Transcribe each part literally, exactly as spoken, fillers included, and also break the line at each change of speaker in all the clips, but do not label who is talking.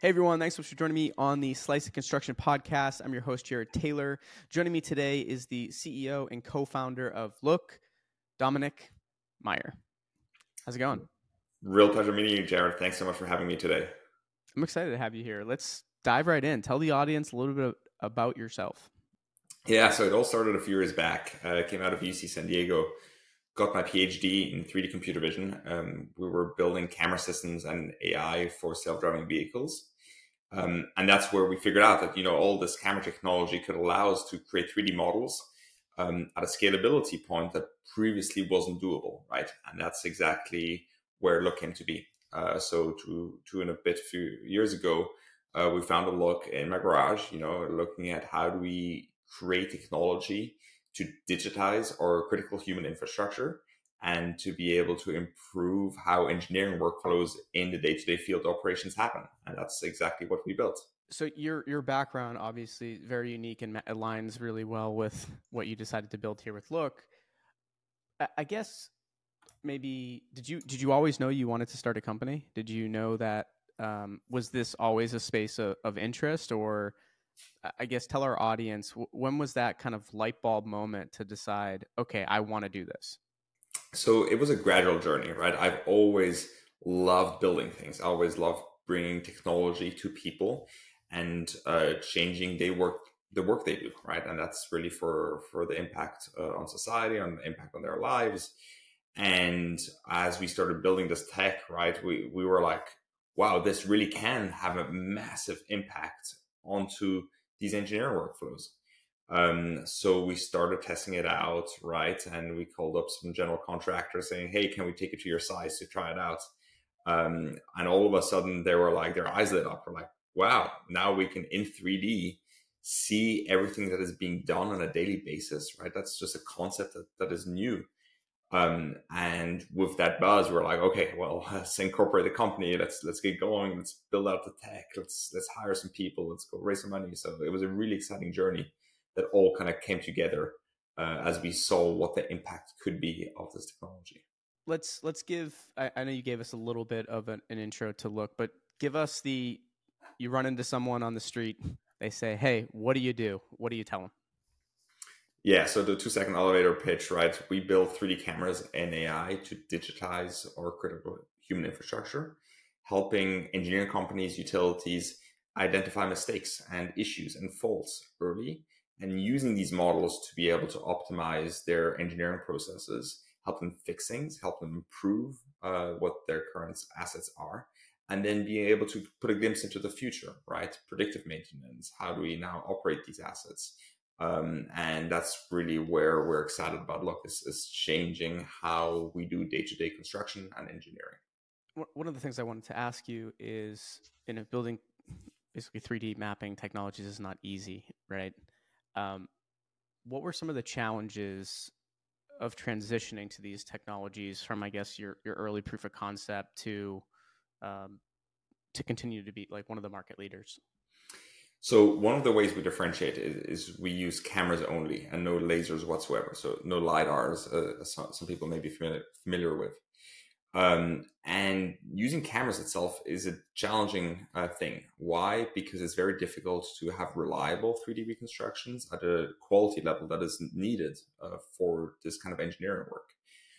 Hey everyone, thanks so much for joining me on the Slice of Construction podcast. I'm your host, Jared Taylor. Joining me today is the C E O and co-founder of Look, Dominic Meyer. How's it going?
Real pleasure meeting you, Jared. Thanks so much for having me today.
I'm excited to have you here. Let's dive right in. Tell the audience a little bit about yourself.
Yeah, so it all started a few years back. Uh, I came out of U C San Diego, got my PhD in three D computer vision. Um, we were building camera systems and A I for self-driving vehicles. Um, and that's where we figured out that, you know, all this camera technology could allow us to create three D models um, at a scalability point that previously wasn't doable, right? And that's exactly where Look came to be. Uh, so two, two and a bit few years ago, uh, we found a Look in my garage, you know, looking at how do we create technology to digitize our critical human infrastructure and to be able to improve how engineering workflows in the day-to-day field operations happen. And that's exactly what we built.
So your your background obviously very unique and aligns really well with what you decided to build here with Look. I guess maybe did you did you always know you wanted to start a company? Did you know that um, was this always a space of, of interest, or I guess tell our audience when was that kind of light bulb moment to decide, okay, I want to do this?
So it was a gradual journey, right? I've always loved building things. I always loved bringing technology to people and uh, changing their work, the work they do, right? And that's really for for the impact uh, on society, on the impact on their lives. And as we started building this tech, right, we we were like, wow, this really can have a massive impact onto these engineering workflows. Um, so we started testing it out, right? And we called up some general contractors saying, hey, can we take it to your size to try it out? Um, and all of a sudden they were like, their eyes lit up. We're like, wow, now we can in three D see everything that is being done on a daily basis, right? That's just a concept that, that is new. Um, and with that buzz, we're like, okay, well, let's incorporate the company. Let's let's get going. Let's build out the tech. Let's let's hire some people. Let's go raise some money. So it was a really exciting journey that all kind of came together uh, as we saw what the impact could be of this technology.
Let's let's give. I, I know you gave us a little bit of an, an intro to Look, but give us the. You run into someone on the street. They say, "Hey, what do you do?" What do you tell them?
Yeah, so the two-second elevator pitch, right? We build three D cameras and A I to digitize our critical human infrastructure, helping engineering companies, utilities identify mistakes and issues and faults early, and using these models to be able to optimize their engineering processes, help them fix things, help them improve uh, what their current assets are, and then being able to put a glimpse into the future, right? Predictive maintenance. How do we now operate these assets? Um, and that's really where we're excited about Look is, is changing how we do day-to-day construction and engineering.
One of the things I wanted to ask you is, in a building, basically three D mapping technologies is not easy, right? Um, what were some of the challenges of transitioning to these technologies from, I guess, your your early proof of concept to um, to continue to be like one of the market leaders?
So one of the ways we differentiate is, is we use cameras only and no lasers whatsoever. So no LiDARs, uh, some, some people may be familiar, familiar with. Um, and using cameras itself is a challenging uh, thing. Why? Because it's very difficult to have reliable three D reconstructions at a quality level that is needed uh, for this kind of engineering work.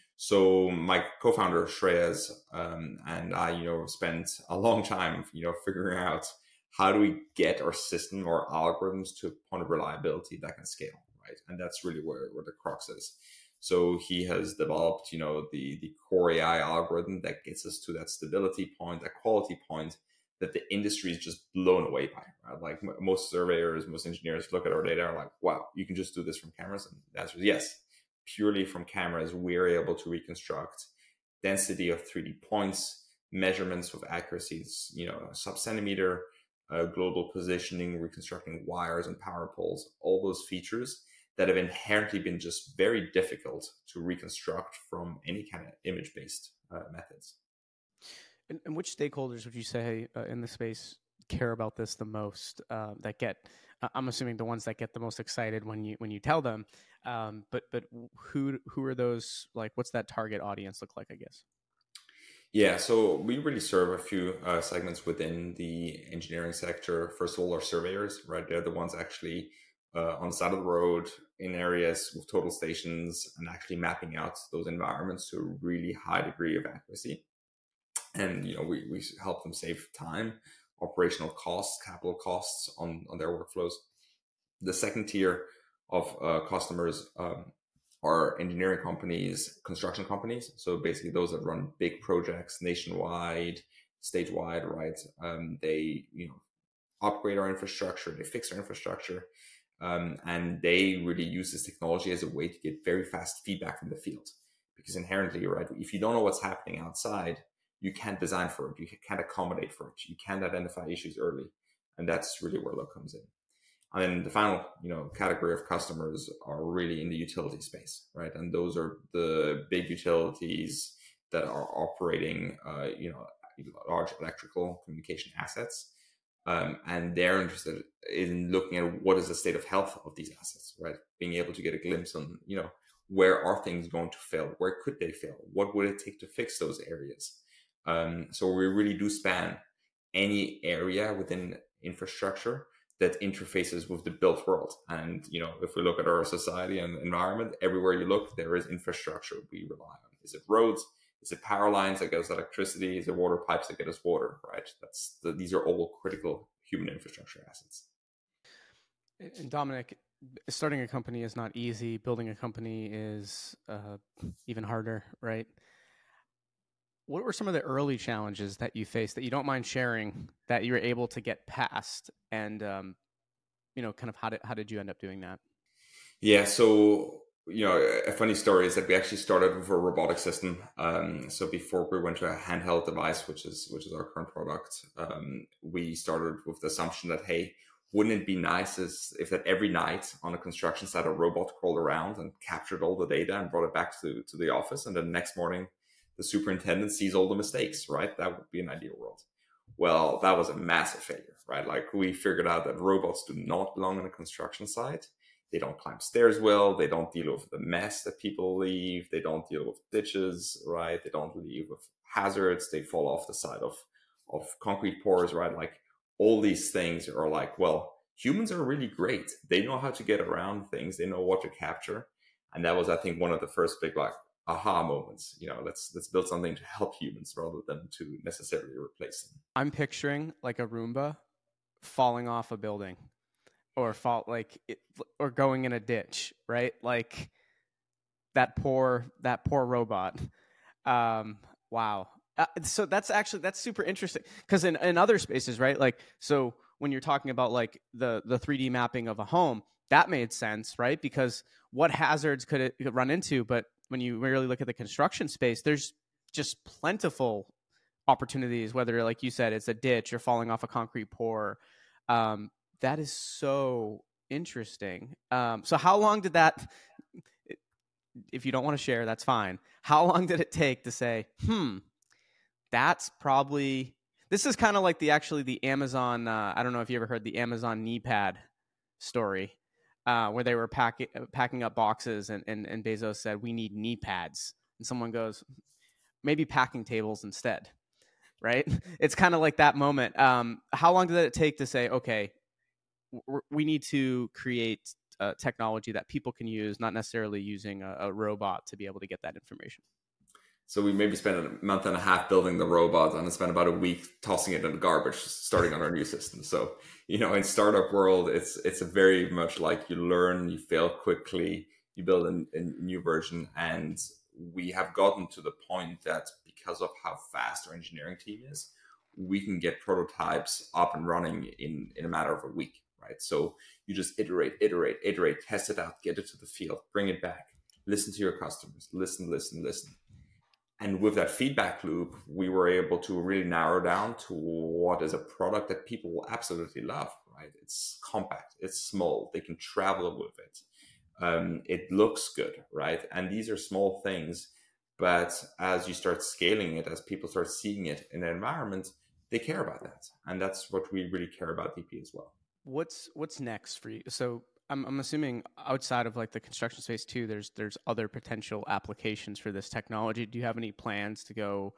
So my co-founder Shreyas um, and I, you know, spent a long time, you know, figuring out how do we get our system or algorithms to a point of reliability that can scale, right? And that's really where, where the crux is. So he has developed, you know, the the core A I algorithm that gets us to that stability point, that quality point that the industry is just blown away by, right? Like most surveyors, most engineers look at our data and are like, wow, you can just do this from cameras. And the answer is yes. Purely from cameras, we're able to reconstruct density of three D points, measurements of accuracies, you know, sub centimeter, uh, global positioning, reconstructing wires and power poles, all those features that have inherently been just very difficult to reconstruct from any kind of image-based uh, methods.
And, and which stakeholders would you say uh, in the space care about this the most? Uh, that get, uh, I'm assuming the ones that get the most excited when you when you tell them. Um, but but who who are those? Like, what's that target audience look like? I guess.
Yeah, so we really serve a few uh, segments within the engineering sector. First of all, our surveyors, right? They're the ones actually uh, on the side of the road in areas with total stations and actually mapping out those environments to a really high degree of accuracy. And you know, we, we help them save time, operational costs, capital costs on on their workflows. The second tier of uh, customers um, are engineering companies, construction companies. So basically, those that run big projects nationwide, statewide, right? Um, they you know upgrade our infrastructure, they fix our infrastructure, um, and they really use this technology as a way to get very fast feedback from the field. Because inherently, right, if you don't know what's happening outside, you can't design for it, you can't accommodate for it, you can't identify issues early, and that's really where Look comes in. And then the final, you know, category of customers are really in the utility space, right? And those are the big utilities that are operating, uh, you know, large electrical communication assets, um, and they're interested in looking at what is the state of health of these assets, right? Being able to get a glimpse on, you know, where are things going to fail? Where could they fail? What would it take to fix those areas? Um, so we really do span any area within infrastructure that interfaces with the built world. And you know, if we look at our society and environment, everywhere you look, there is infrastructure we rely on. Is it roads? Is it power lines that get us electricity? Is it water pipes that get us water? Right. That's the, these are all critical human infrastructure assets.
And Dominic, starting a company is not easy. Building a company is uh, even harder, right? What were some of the early challenges that you faced that you don't mind sharing that you were able to get past, and um, you know, kind of how did how did you end up doing that?
Yeah. So you know, a funny story is that we actually started with a robotic system. Um, so before we went to a handheld device, which is which is our current product, um, we started with the assumption that hey, wouldn't it be nice as if that every night on a construction site a robot crawled around and captured all the data and brought it back to to the office, and then the next morning the superintendent sees all the mistakes. Right, that would be an ideal world. Well, that was a massive failure, right? Like we figured out that robots do not belong on a construction site. They don't climb stairs well. They don't deal with the mess that people leave. They don't deal with ditches, right? They don't deal with hazards. They fall off the side of, of concrete pours, right? Like all these things are like, well, humans are really great. They know how to get around things. They know what to capture. And that was, I think, one of the first big like aha moments. You know, let's let's build something to help humans rather than to necessarily replace them.
I'm picturing like a Roomba falling off a building or fall like it, or going in a ditch, right? Like that poor that poor robot. Um, wow. Uh, so that's actually that's super interesting because in, in other spaces, right? Like so when you're talking about like the the three D mapping of a home, that made sense, right? Because what hazards could it could run into? But when you really look at the construction space, there's just plentiful opportunities. Whether, like you said, it's a ditch or falling off a concrete pour. Um, that is so interesting. Um, so how long did that? If you don't want to share, that's fine. How long did it take to say, hmm, that's probably this is kind of like the actually the Amazon. Uh, I don't know if you ever heard the Amazon knee pad story, uh, where they were packing packing up boxes, and, and and Bezos said we need knee pads, and someone goes, maybe packing tables instead, right? It's kind of like that moment. Um, how long did it take to say, okay, we need to create uh, technology that people can use, not necessarily using a, a robot to be able to get that information?
So we maybe spent a month and a half building the robot and spent about a week tossing it in the garbage, starting on our new system. So, you know, in startup world, it's it's a very much like you learn, you fail quickly, you build a, a new version. And we have gotten to the point that because of how fast our engineering team is, we can get prototypes up and running in, in a matter of a week, right? So you just iterate, iterate, iterate, test it out, get it to the field, bring it back, listen to your customers, listen, listen, listen, and with that feedback loop, we were able to really narrow down to what is a product that people will absolutely love, right? It's compact, it's small, they can travel with it. Um, it looks good, right? And these are small things, but as you start scaling it, as people start seeing it in an environment, they care about that. And that's what we really care about D P as well.
What's what's next for you? So I'm I'm assuming outside of like the construction space too, there's there's other potential applications for this technology. Do you have any plans to go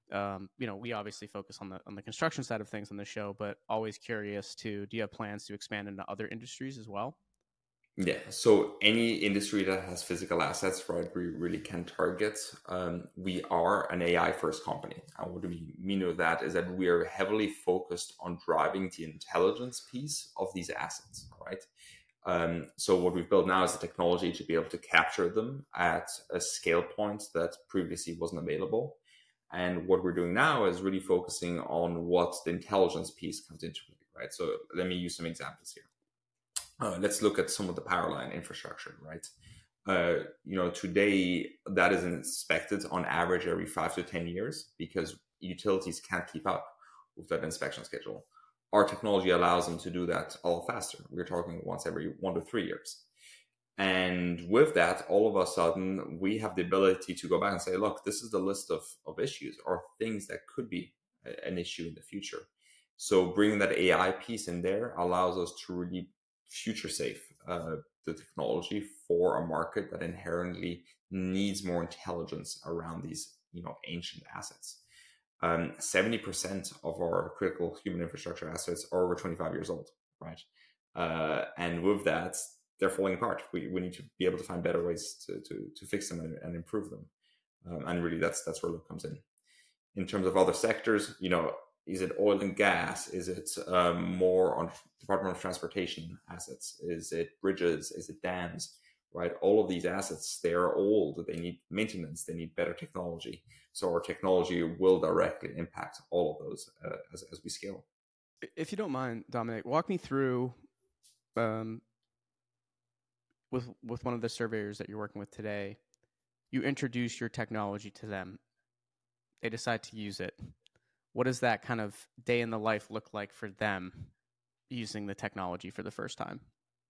Um, you know, we obviously focus on the on the construction side of things on the show, but always curious to, do you have plans to expand into other industries as well?
Yeah, so any industry that has physical assets, right, we really can target. Um, we are an A I first company. And what do we mean with that is that we are heavily focused on driving the intelligence piece of these assets, right? Um, so what we've built now is the technology to be able to capture them at a scale point that previously wasn't available. And what we're doing now is really focusing on what the intelligence piece comes into it, right? So let me use some examples here. Uh, let's look at some of the power line infrastructure, right? Uh, you know, today that is inspected on average every five to ten years because utilities can't keep up with that inspection schedule. Our technology allows them to do that a lot faster. We're talking once every one to three years. And with that, all of a sudden, we have the ability to go back and say, look, this is the list of, of issues or things that could be a, an issue in the future. So bringing that A I piece in there allows us to really future safe uh, the technology for a market that inherently needs more intelligence around these, you know, ancient assets. Um, seventy percent of our critical human infrastructure assets are over twenty-five years old, right? Uh, and with that, they're falling apart. We, we need to be able to find better ways to, to, to fix them and, and improve them. Um, and really, that's that's where Look comes in. In terms of other sectors, you know, is it oil and gas? Is it um, more on Department of Transportation assets? Is it bridges? Is it dams? Right? All of these assets, they are old. They need maintenance. They need better technology. So our technology will directly impact all of those uh, as, as we scale.
If you don't mind, Dominic, walk me through um, with with one of the surveyors that you're working with today. You introduce your technology to them. They decide to use it. What does that kind of day in the life look like for them using the technology for the first time?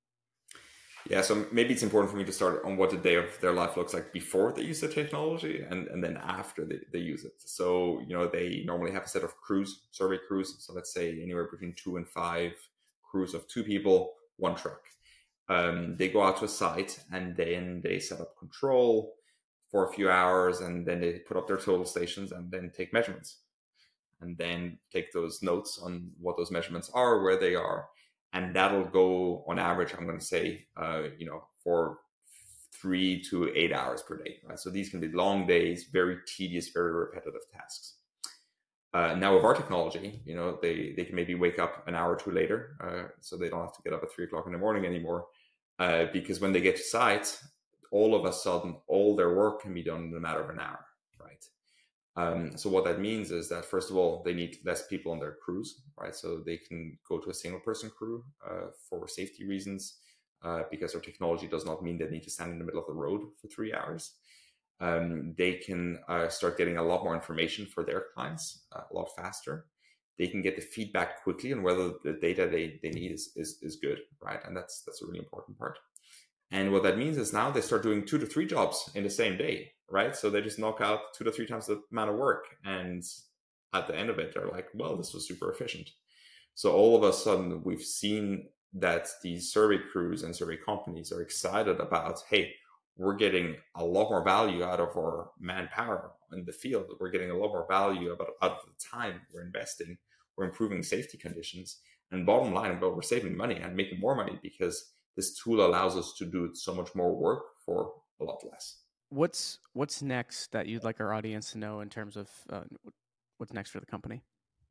Yeah, so maybe it's important for me to start on what the day of their life looks like before they use the technology and, and then after they, they use it. So, you know, they normally have a set of crews, survey crews. So let's say anywhere between two and five crews of two people, one truck. Um, they go out to a site and then they set up control for a few hours and then they put up their total stations and then take measurements and then take those notes on what those measurements are, where they are. And that'll go on average, I'm going to say, uh, you know, for three to eight hours per day, right? So these can be long days, very tedious, very repetitive tasks. Uh, now with our technology, you know, they, they can maybe wake up an hour or two later, uh, so they don't have to get up at three o'clock in the morning anymore, uh, because when they get to site, all of a sudden, all their work can be done in a matter of an hour, right? Um, so what that means is that, first of all, they need less people on their crews, right? So they can go to a single person crew uh, for safety reasons, uh, because our technology does not mean they need to stand in the middle of the road for three hours. Um, they can uh, start getting a lot more information for their clients uh, a lot faster. They can get the feedback quickly on whether the data they, they need is, is, is good, right? And that's that's a really important part. And what that means is now they start doing two to three jobs in the same day, right? So they just knock out two to three times the amount of work. And at the end of it, they're like, well, this was super efficient. So all of a sudden, we've seen that these survey crews and survey companies are excited about, hey, we're getting a lot more value out of our manpower in the field. We're getting a lot more value about, out of the time we're investing. We're improving safety conditions. And bottom line, but we're saving money and making more money because this tool allows us to do so much more work for a lot less.
What's what's next that you'd like our audience to know in terms of uh, what's next for the company?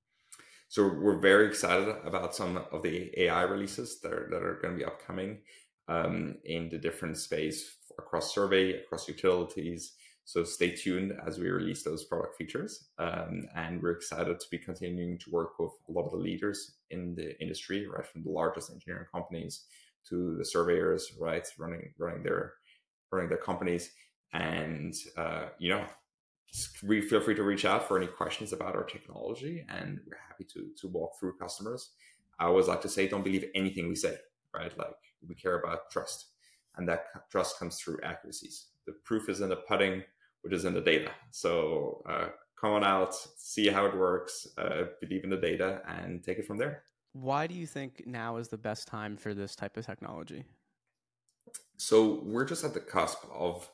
So we're very excited about some of the A I releases that are, that are going to be upcoming um, in the different space across survey, across utilities. So stay tuned as we release those product features. Um, and we're excited to be continuing to work with a lot of the leaders in the industry, right, from the largest engineering companies to the surveyors, right, running running their running their companies. And uh, you know, we feel free to reach out for any questions about our technology, and we're happy to to walk through customers. I always like to say, don't believe anything we say, right? Like, we care about trust, and that trust comes through accuracies. The proof is in the pudding, which is in the data. So uh, come on out, see how it works, uh, believe in the data, and take it from there.
Why do you think now is the best time for this type of technology?
So we're just at the cusp of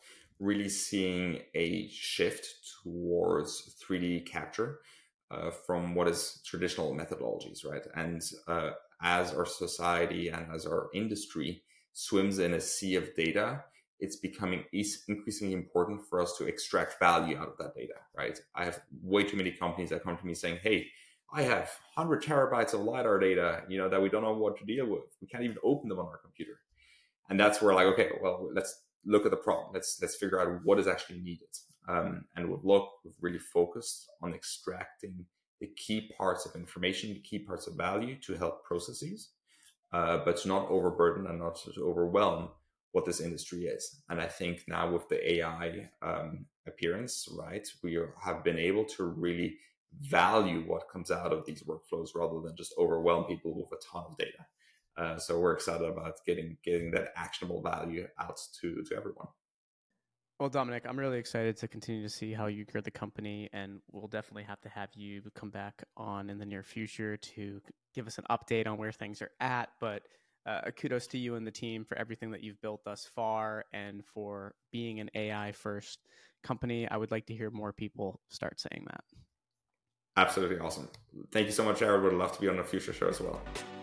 really seeing a shift towards three D capture uh, from what is traditional methodologies, right? And uh, as our society and as our industry swims in a sea of data, it's becoming increasingly important for us to extract value out of that data, right? I have way too many companies that come to me saying, hey, I have one hundred terabytes of LiDAR data, you know, that we don't know what to deal with. We can't even open them on our computer. And that's where like, okay, well, let's look at the problem. Let's let's figure out what is actually needed. Um, and with Look, we've really focused on extracting the key parts of information, the key parts of value to help processes, uh, but to not overburden and not to overwhelm what this industry is. And I think now with the A I um, appearance, right, we are, have been able to really value what comes out of these workflows rather than just overwhelm people with a ton of data. Uh, so we're excited about getting getting that actionable value out to, to everyone.
Well, Dominic, I'm really excited to continue to see how you grow the company, and we'll definitely have to have you come back on in the near future to give us an update on where things are at. But uh, kudos to you and the team for everything that you've built thus far and for being an A I first company. I would like to hear more people start saying that.
Absolutely awesome. Thank you so much, Jared. Would love to be on a future show as well.